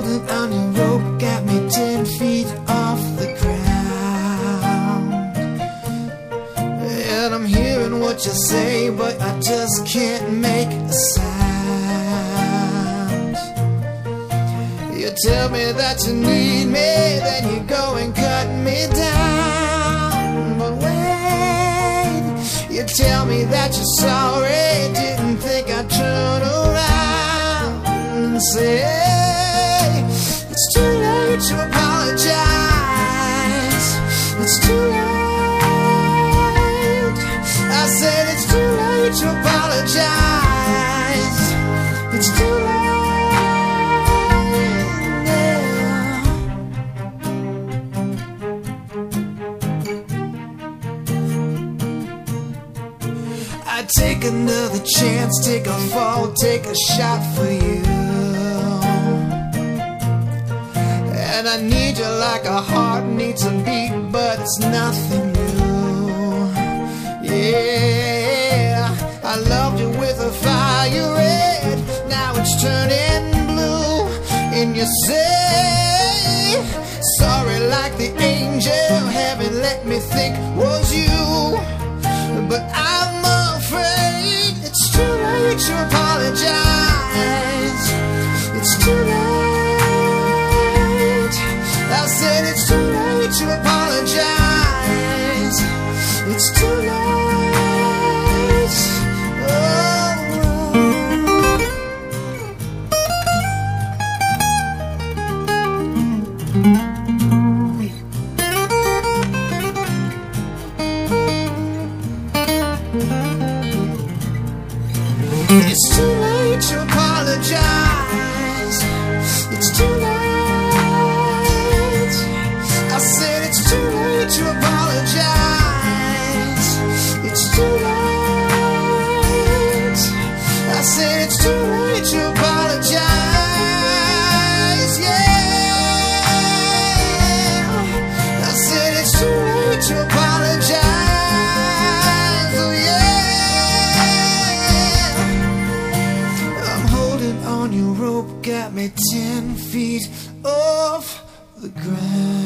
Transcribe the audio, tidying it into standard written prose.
holding on your rope, got me 10 feet off the ground. And I'm hearing what you say, but I just can't make a sound. You tell me that you need me, then you go and cut me down. But wait, you tell me that you're sorry, didn't think I'd turn around and say it's too late to apologize. It's too late. I said it's too late to apologize. It's too late. I'd take another chance, take a fall, take a shot for you. And I need you like a heart needs a beat, but it's nothing new. Yeah, I loved you with a fire red, now it's turning blue. And you say sorry like the angel heaven let me think was you. But I'm afraid it's too late to apologize. It's too late. I said it's too late to apologize. It's too late. It's too late to apologize. It's too late. I said it's too late to apologize. It's too late. I said it's too late to apologize. Yeah. I said it's too late to apologize. Oh yeah. I'm holding on your rope, got me 10 feet off the ground.